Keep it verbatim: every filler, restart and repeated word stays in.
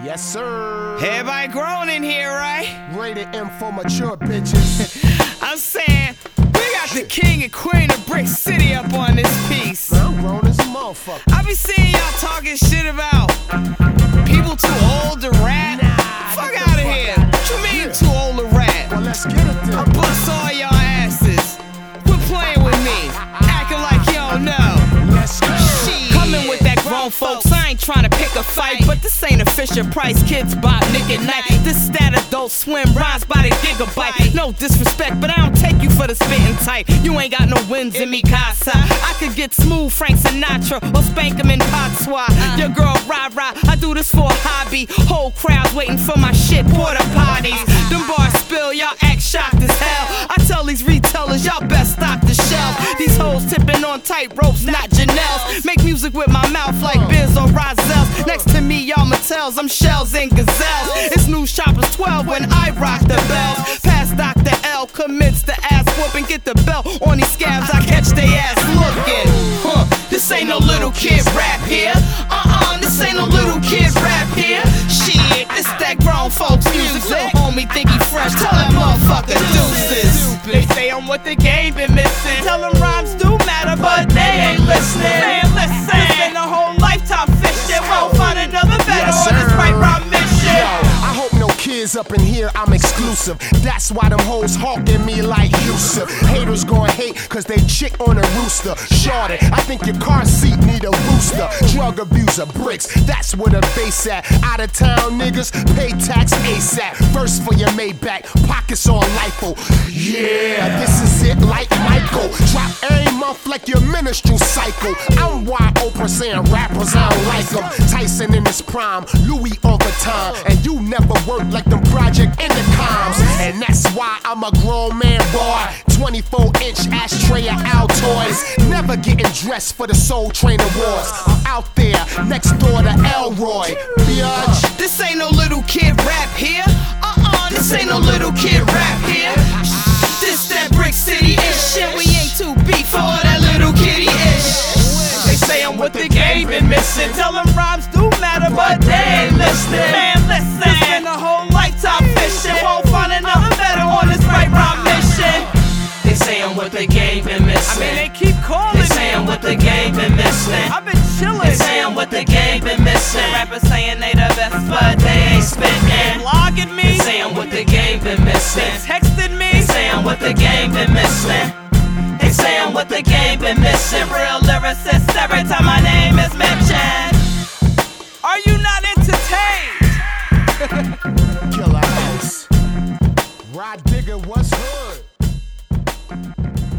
Yes, sir. Everybody grown in here, right? Rated M for mature bitches. I'm saying, we got the king and queen of Brick City up on this piece. I'm grown as a motherfucker. I be seeing y'all talking shit about people too old to rap. Nah, Fuck get out the of fuck here. out. What you mean Yeah. too old to rap? Well, let's get it then. I bust all y'all asses. Quit playing with me, acting like y'all know. Let's go. Shit. Coming with that grown folks, I ain't trying to pick a fight, but this ain't a Fisher Price Kids Bop Nick at Night. This that Adult Swim rhymes by the gigabyte. No disrespect, but I don't take you for the spitting type. You ain't got no wins in me, casa. I could get smooth Frank Sinatra or spank him in Patois. Your girl rah rah, I do this for a hobby. Whole crowds waiting for my shit, porta potties. Them bars spill, y'all act shocked as hell. I tell these retailers, y'all best stock the shelf. These hoes tipping on tight ropes, not Janelle's. Make music with my mouth like Biz or Rozelle's. Next to me, y'all Mattels, I'm Shells and Gazelles. It's new shoppers twelve when I rock the bells. Past Doctor L commits the ass whooping. Get the belt on these scabs, I catch they ass looking. Huh, this ain't no little kid rap here. Uh-uh, this ain't no little kid rap here. Shit, this that grown folks music. Little homie think he fresh, tell that motherfucker deuces. They say I'm what the game been missing. Tell them rhymes do matter, but they ain't listening. Man, listen, this ain't a whole lifetime fishing. Won't find another better Yes, on this sir. right rhyme mission. Yo, I hope no kids up in here, I'm exclusive. That's why them hoes hawking me like Yusuf. Haters gon' hate cause they chick on a rooster. Shorty, I think your car seat need a booster. Drug abuser, bricks, that's where the base at. Out of town niggas, pay tax ASAP. First for your Maybach, pockets on lipo. Yeah, this is it like Michael. Drop every month like your menstrual cycle. I'm Y O saying rappers, I don't like them. Tyson in his prime, Louis all the time. And you never work like them Project Intercoms. And that's why I'm a grown man boy. twenty-four inch ashtray of Altoids. Never getting dressed for the Soul Train Awards. I'm out there next door to Elroy. Biatch. This ain't no little kid rap here. Uh-uh, this ain't no little kid rap here. This that Brick City ish shit. We ain't too beat for all that little kitty ish. They say I'm what the game been missing. Tell them rhymes do matter, but they ain't listening. Man, listen, this ain't a whole lifetime fishing. Won't find another better on this right rhyme mission. They say I'm what the game been missing. I mean, they keep calling They say I'm what the game been missing. I've been chilling. They say I'm what the game been missing. Rappers saying they the best, But they ain't spitting. blogging me. They say I'm what the game been missing. Texting me. They say I'm what the game been missing. They say I'm what the game been missing. Real lyricists every time my name is mentioned. Are you not entertained? Killer House. Rod Digger, what's hood?